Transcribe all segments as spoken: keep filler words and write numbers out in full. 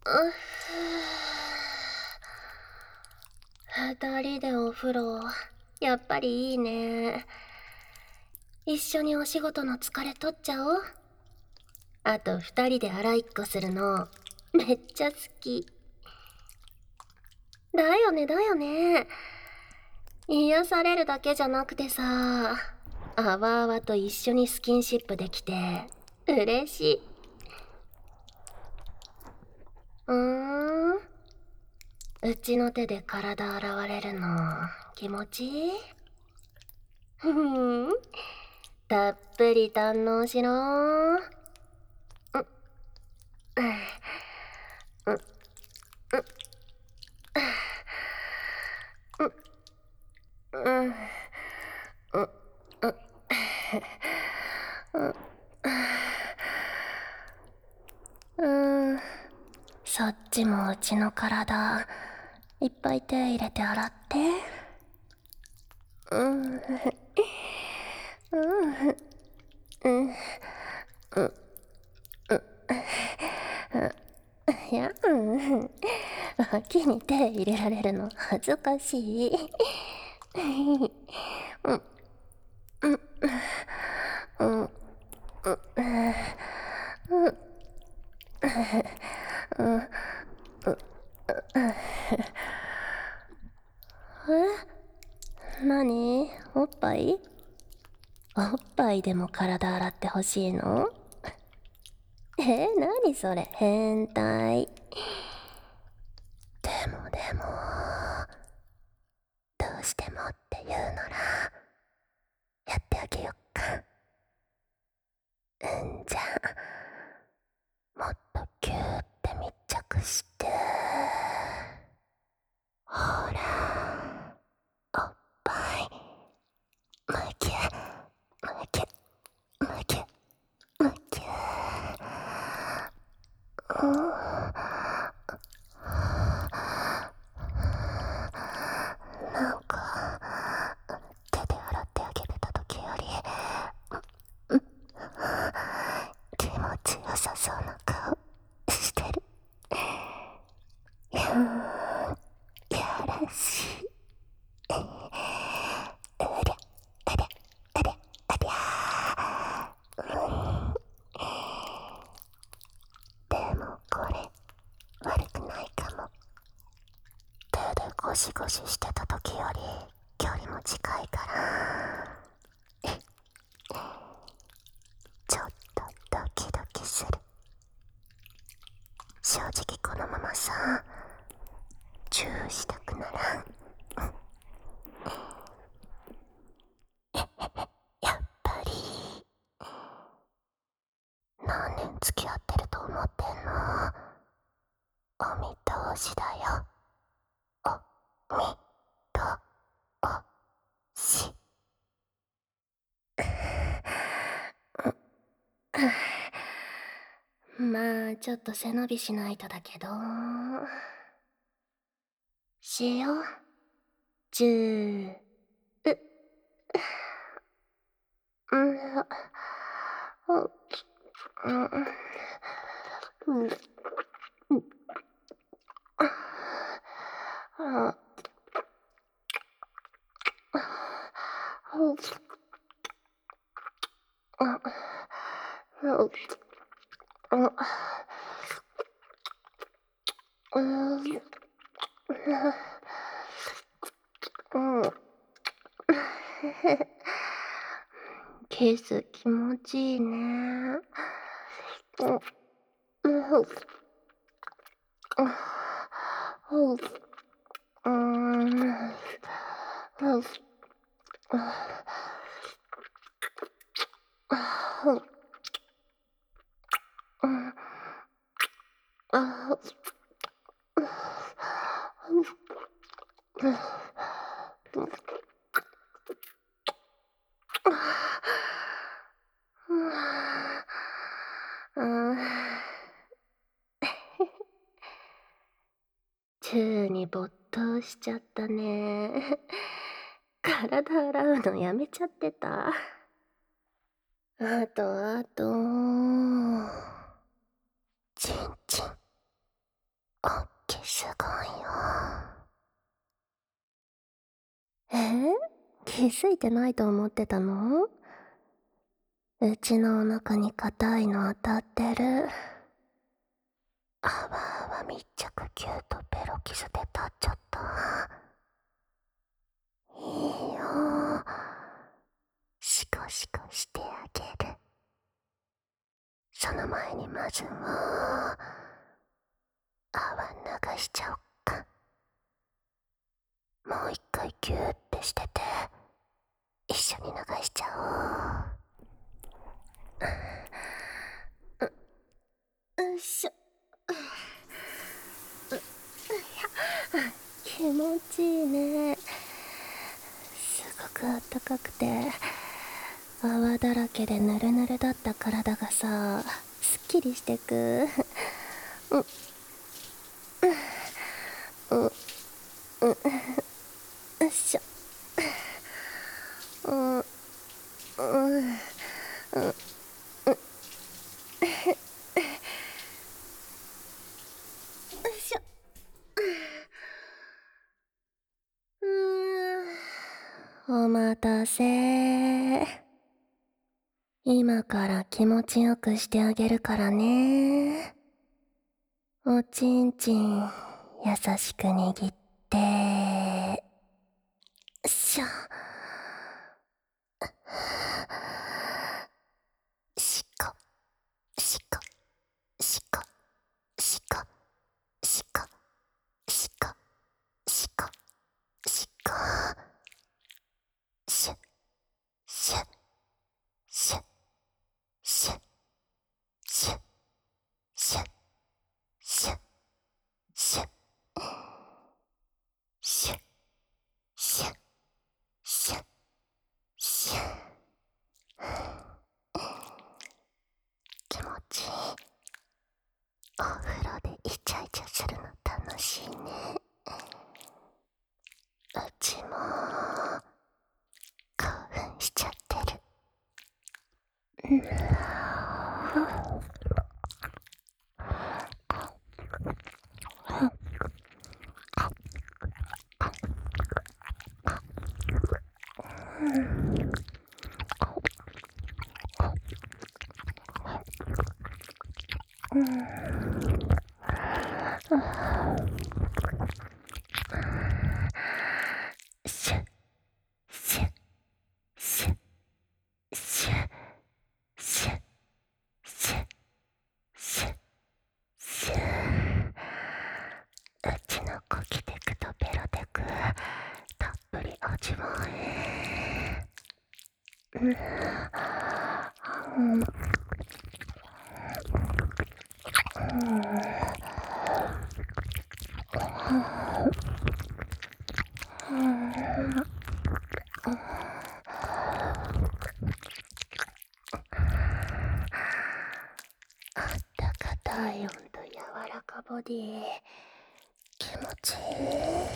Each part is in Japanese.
うっ二人でお風呂、やっぱりいいね。一緒にお仕事の疲れ取っちゃおう。あと二人で洗いっこするの、めっちゃ好き。だよねだよね。癒されるだけじゃなくてさ、あわあわと一緒にスキンシップできて、嬉しい。うーん。うちの手で体洗われるの、気持ちいい？ふふん。たっぷり堪能しろー。う、う、う、う、う、う、う、う、うん。そっちもうちの体、いっぱい手入れて洗って。うん。うん。うん。うん。いや、うん。脇に手入れられるの恥ずかしい。うん。うん。うん。うん。うん。うん。え、何？おっぱい？おっぱいでも体洗ってほしいの？え、何それ、変態。でもでも、どうしてもって言うなら、やってあげよっか。うんじゃあ、もっとキューって密着して。ほら、おっぱい、むぎゅ、むぎゅ、むぎゅ、むぎゅ。うんなんか、手で洗ってあげてた時より、気持ちよさそうな顔してる。やらしい。うりゃ、うりゃ、うりゃ、うりゃ。でもこれ、悪くないかも。手でゴシゴシしてた時より、距離も近いから。ちょっとドキドキする。正直このままさ、チューしたくならん？やっぱり、何年付き合ってると思ってんの？お見通しだよ。おみとおし。まあちょっと背伸びしないとだけど、しよう。じゅう。う、うん、うん、うん、うん、あ、うん、あ、うん、うん、うん。キス気持ちいいね。うん、うん、うん、うん、うん、うん、あ、うん。宙に没頭しちゃったね。体洗うのやめちゃってた。あとあと、チンチン。 おっきすごいよ。えー、気づいてないと思ってたの？うちのお腹に硬いの当たってる。あわあわ密着キューとベロキスで立っちゃった。いいよ。シコシコしてあげる。その前にまずは泡流しちゃおっか。もう一回ギューってしてて一緒に流しちゃおう。うっしょ。気持ちいいね。すごくあったかくて泡だらけでヌルヌルだった体がさ、すっきりしてく。うんうんうんうん。よっしょ。うんうんうんうんお待たせ。今から気持ちよくしてあげるからね。おちんちん優しく握って。よっしょ。しこしこしこしこしこしこしこしこシュッシュッシュッシュッシュッシュッシュッシュッシュッシュッシュッシュッシュッ。気持ちいい。お風呂でイチャイチャするの楽しいね。うちも興奮しちゃってる。シュッシュッシュッシュッシュッシュッシュッシュッ。うちの子来てくとベロテクたっぷり味わえ。うんうんあったか体温と柔らかボディ、気持ちいい。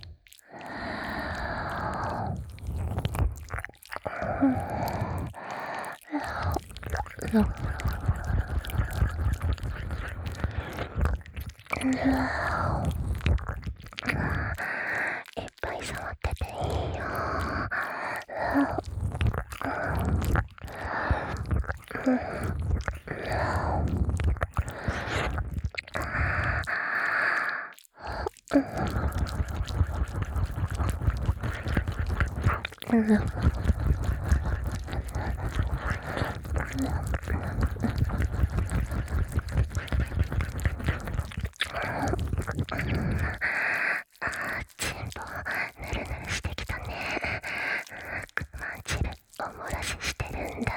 いっぱい触ってていいよ。チンポヌルヌルしてきたね。クマンチルお漏らししてるんだ。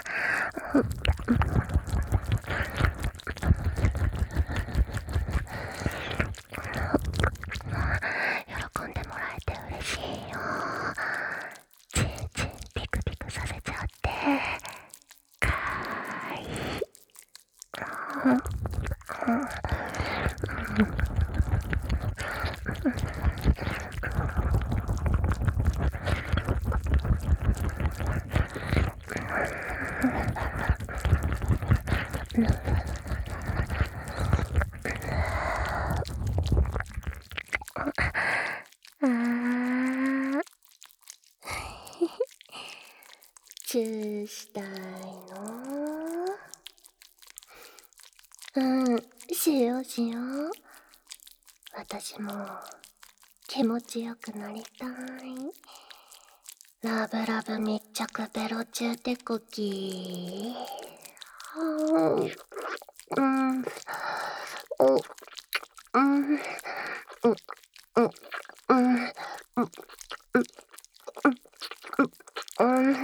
喜んでもらえて嬉しいよ。チンチンピクピクさせちゃってかーいい。 チューしたいの？うん、しようしよう。私も気持ちよくなりたい。ラブラブ密着ベロ中手こき。はあ、うん、お、うん、うん、うん、うん、うん、うん、うん、うん、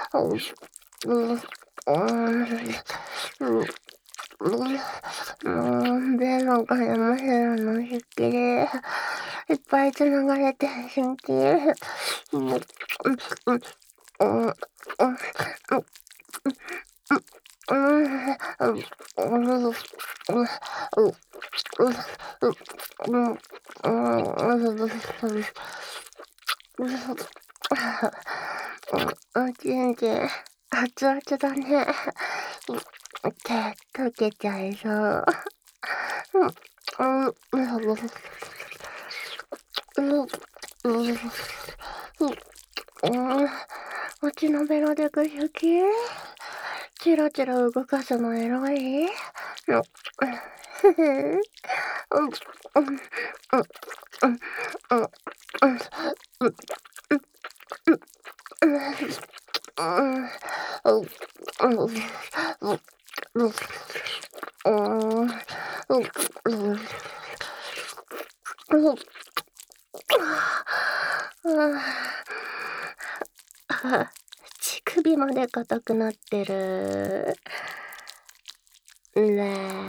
もう、ベロからマセラの引きで、いっぱい繋がれて神経。うん、うん、うん、うん、うん、うん、全然、熱々だね。手、溶けちゃいそう。うん、うん、うん、うん、うちのベロでくしきチラチラ動かすのエロい。うん、ふふん、うん、うん、うん、うん、うん、うん、うん、うん、乳首まで硬くなってる。レー、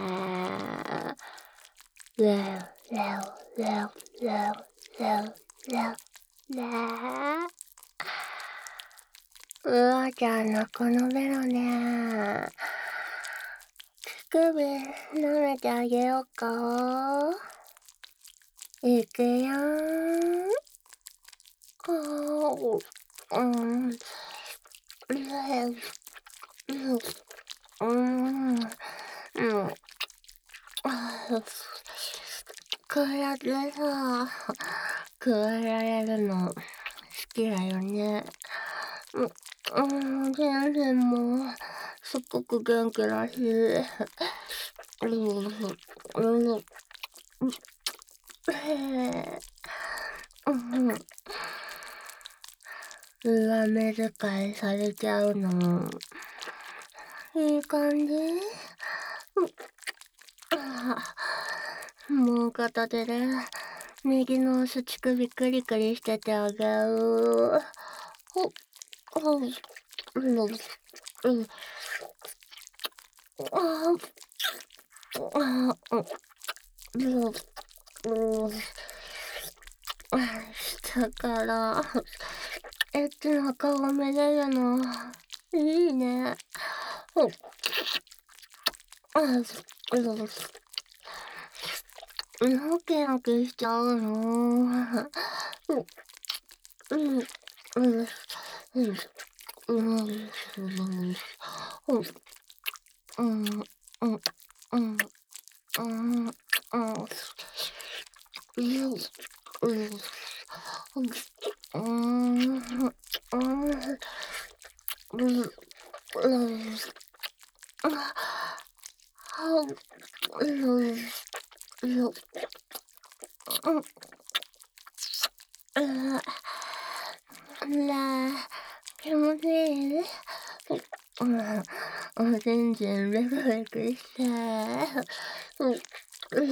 レー、レー、レー、レー、レー、レー、レー。うわちゃんのこのベロね。乳首舐めてあげようか。いくよー。こう、うん、レー、うん、うん、こうやってさ、加えられるの好きだよね。うん、うん、全然もう、すっごく元気だし。うん、うん、うん、上目遣いされちゃうの。いい感じ？もう片手で右の足乳首クリクリしててあげる。ほっ、ほっ、うん、うん、ああ、うん、うん、下からエッチな顔見れるのいいね。ほっ、あ、うん、のけのけしちゃうの。うん、うん、うん、うん、うん、うん、うん、うん、うん、うん、うん、気持ちいい？うん、全然ベクベクして。うん、うん、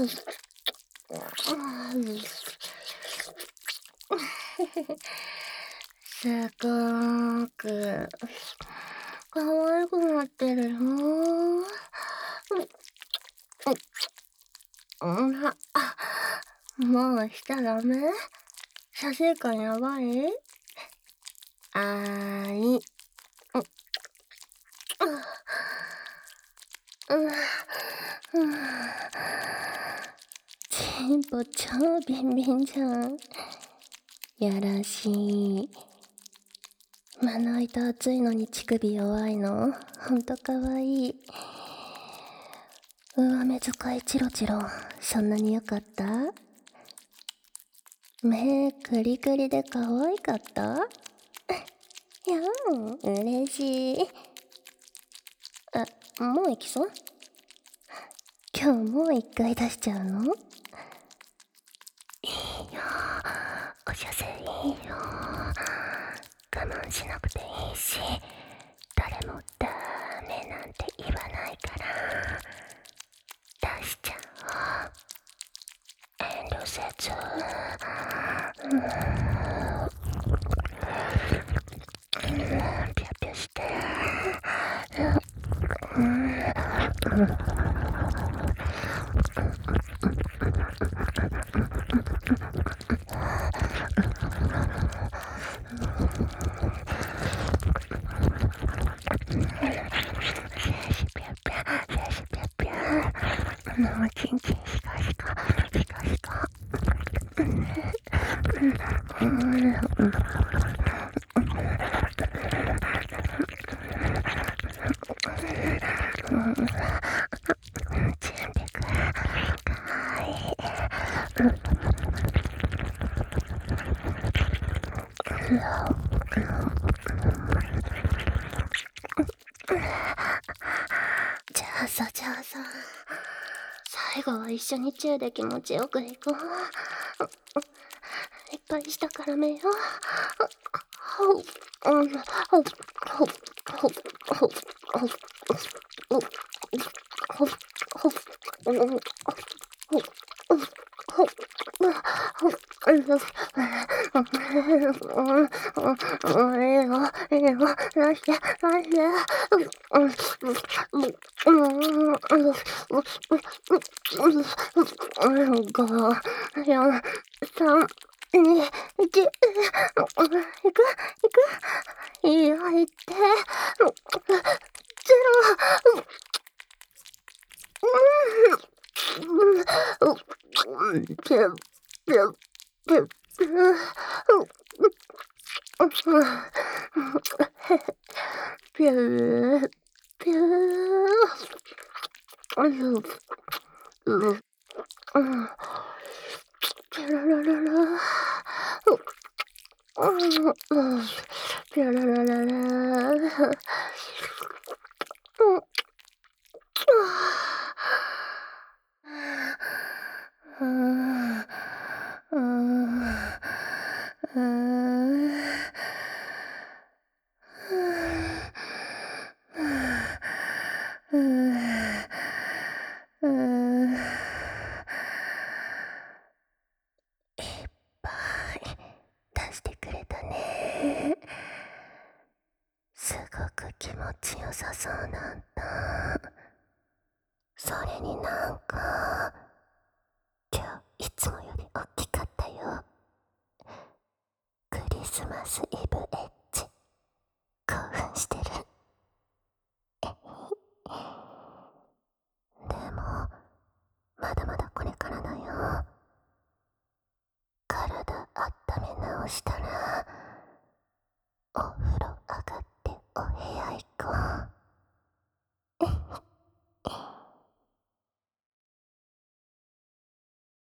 すごーく可愛くなってるよ。うん、うん、あ、もうしちゃダメ？写真館やばい？あーい。うん、うん、チンポ超ビンビンじゃん。やらしい。まな板熱いのに乳首弱いのほんとかわいい。上目遣いチロチロそんなによかった？目クリクリで可愛かった？ いやー、嬉しい。え、もう行きそう？今日もう一回出しちゃうの？いいよ、お射精いいよ。我慢しなくていいし、誰もダメなんて言わないから出しちゃおう。遠慮せず。うん、ピャピャして。うん、もうチンチンシカシカシカシカ。じゃあさじゃあさ最後は一緒にチューで気持ちよくいこう。いっぱい下からめよう。ご、よん、さん、に、いち、いく、いく、いいよ、いって、ゼロ、うん、ぴゅ、ぴゅ、ぴゅ、ぴゅ、ぴゅ、ぴゅ、ぴゅらららら。ぴゅらららら。出してくれたね。すごく気持ちよさそうなんだ。それになんか今日いつもより大きかったよ。クリスマスイブエッジ興奮してる。でもまだまだこれからだよ。体温め直したらお風呂上がってお部屋行